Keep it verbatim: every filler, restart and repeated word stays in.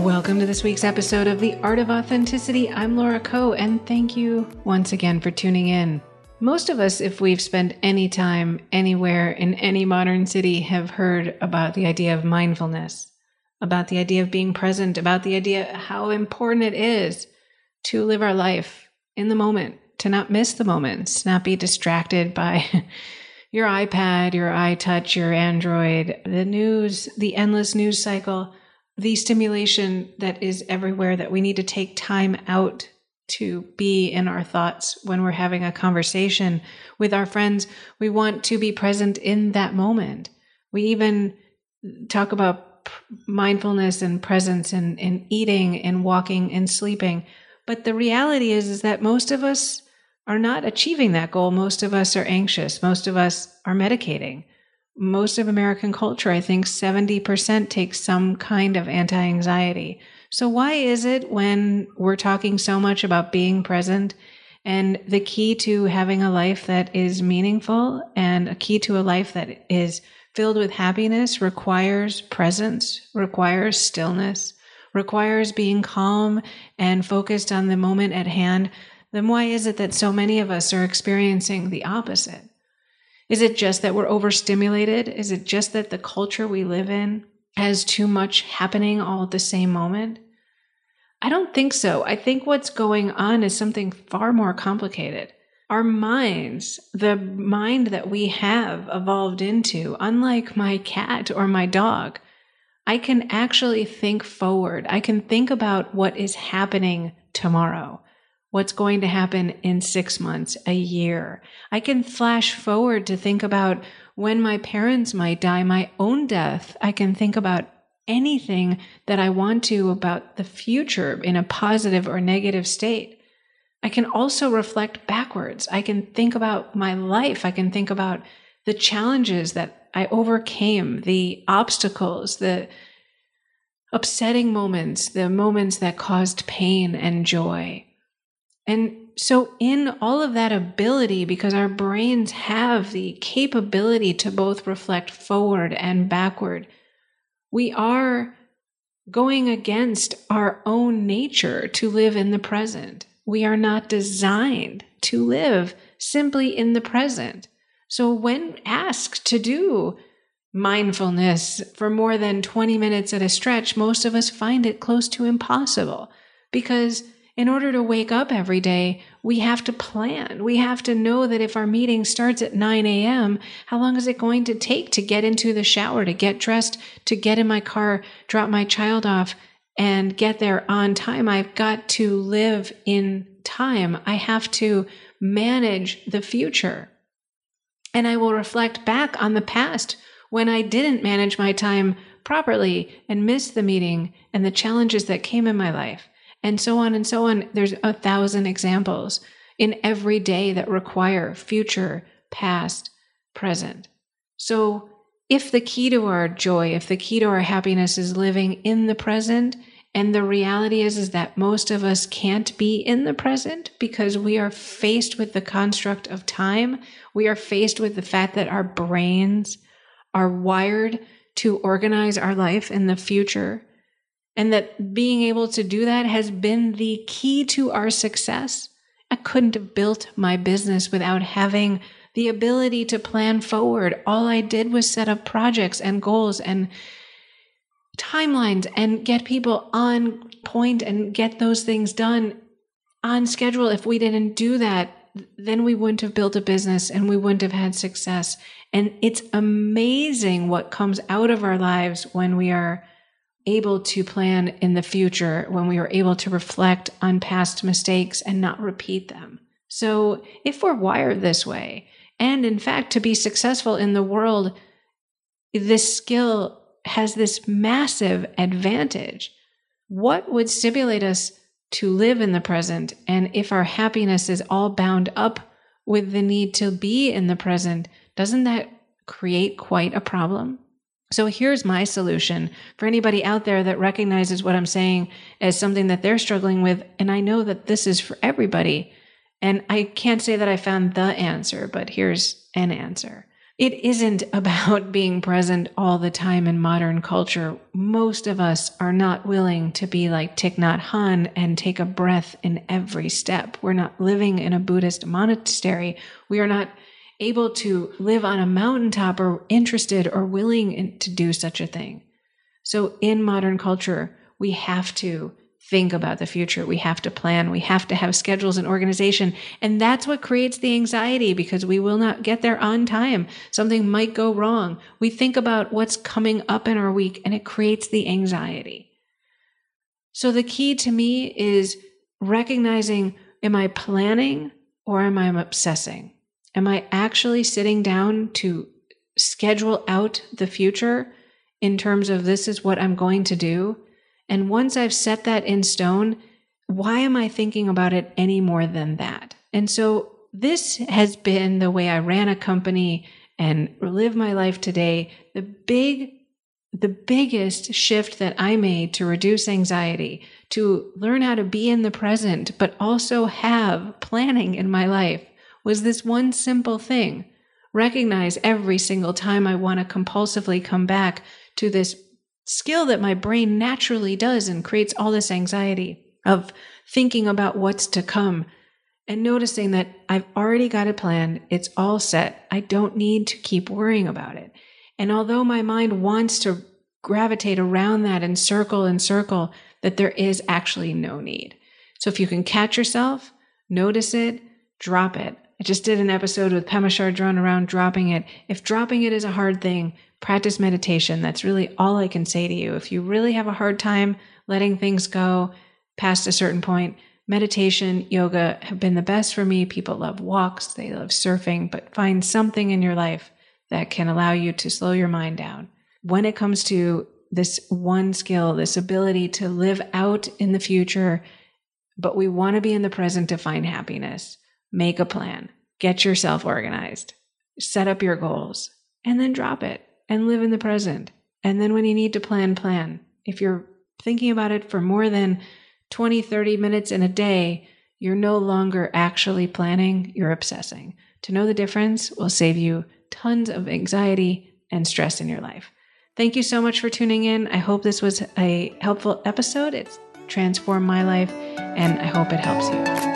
Welcome to this week's episode of The Art of Authenticity. I'm Laura Coe, and thank you once again for tuning in. Most of us, if we've spent any time anywhere in any modern city, have heard about the idea of mindfulness, about the idea of being present, about the idea how important it is to live our life in the moment, to not miss the moments, not be distracted by your iPad, your iTouch, your Android, the news, the endless news cycle, the stimulation that is everywhere, that we need to take time out to be in our thoughts when we're having a conversation with our friends. We want to be present in that moment. We even talk about mindfulness and presence and, and eating and walking and sleeping. But the reality is, is that most of us are not achieving that goal. Most of us are anxious. Most of us are medicating. Most of American culture, I think seventy percent takes some kind of anti-anxiety. So why is it when we're talking so much about being present and the key to having a life that is meaningful and a key to a life that is filled with happiness requires presence, requires stillness, requires being calm and focused on the moment at hand, then why is it that so many of us are experiencing the opposite? Is it just that we're overstimulated? Is it just that the culture we live in has too much happening all at the same moment? I don't think so. I think what's going on is something far more complicated. Our minds, the mind that we have evolved into, unlike my cat or my dog, I can actually think forward. I can think about what is happening tomorrow. What's going to happen in six months, a year. I can flash forward to think about when my parents might die, my own death. I can think about anything that I want to about the future in a positive or negative state. I can also reflect backwards. I can think about my life. I can think about the challenges that I overcame, the obstacles, the upsetting moments, the moments that caused pain and joy. And so in all of that ability, because our brains have the capability to both reflect forward and backward, we are going against our own nature to live in the present. We are not designed to live simply in the present. So when asked to do mindfulness for more than twenty minutes at a stretch, most of us find it close to impossible, because in order to wake up every day, we have to plan. We have to know that if our meeting starts at nine a.m., how long is it going to take to get into the shower, to get dressed, to get in my car, drop my child off, and get there on time? I've got to live in time. I have to manage the future. And I will reflect back on the past when I didn't manage my time properly and missed the meeting and the challenges that came in my life. And so on and so on. There's a thousand examples in every day that require future, past, present. So if the key to our joy, if the key to our happiness is living in the present, and the reality is, is that most of us can't be in the present because we are faced with the construct of time. We are faced with the fact that our brains are wired to organize our life in the future. And that being able to do that has been the key to our success. I couldn't have built my business without having the ability to plan forward. All I did was set up projects and goals and timelines and get people on point and get those things done on schedule. If we didn't do that, then we wouldn't have built a business and we wouldn't have had success. And it's amazing what comes out of our lives when we are able to plan in the future, when we are able to reflect on past mistakes and not repeat them. So if we're wired this way, and in fact, to be successful in the world, this skill has this massive advantage. What would stimulate us to live in the present? And if our happiness is all bound up with the need to be in the present, doesn't that create quite a problem? So here's my solution for anybody out there that recognizes what I'm saying as something that they're struggling with. And I know that this is for everybody. And I can't say that I found the answer, but here's an answer. It isn't about being present all the time in modern culture. Most of us are not willing to be like Thich Nhat Hanh and take a breath in every step. We're not living in a Buddhist monastery. We are not able to live on a mountaintop or interested or willing to do such a thing. So in modern culture, we have to think about the future. We have to plan. We have to have schedules and organization. And that's what creates the anxiety, because we will not get there on time. Something might go wrong. We think about what's coming up in our week and it creates the anxiety. So the key to me is recognizing, am I planning or am I obsessing? Am I actually sitting down to schedule out the future in terms of this is what I'm going to do? And once I've set that in stone, why am I thinking about it any more than that? And so this has been the way I ran a company and live my life today. The big, the biggest shift that I made to reduce anxiety, to learn how to be in the present, but also have planning in my life, was this one simple thing. Recognize every single time I want to compulsively come back to this skill that my brain naturally does and creates all this anxiety of thinking about what's to come, and noticing that I've already got it planned. It's all set. I don't need to keep worrying about it. And although my mind wants to gravitate around that and circle and circle, that there is actually no need. So if you can catch yourself, notice it, drop it. I just did an episode with Pema Chardron around dropping it. If dropping it is a hard thing, practice meditation. That's really all I can say to you. If you really have a hard time letting things go past a certain point, meditation, yoga have been the best for me. People love walks, they love surfing, but find something in your life that can allow you to slow your mind down. When it comes to this one skill, this ability to live out in the future, but we want to be in the present to find happiness, make a plan, get yourself organized, set up your goals, and then drop it. And live in the present. And then when you need to plan, plan. If you're thinking about it for more than twenty, thirty minutes in a day, you're no longer actually planning, you're obsessing. To know the difference will save you tons of anxiety and stress in your life. Thank you so much for tuning in. I hope this was a helpful episode. It's transformed my life, and I hope it helps you.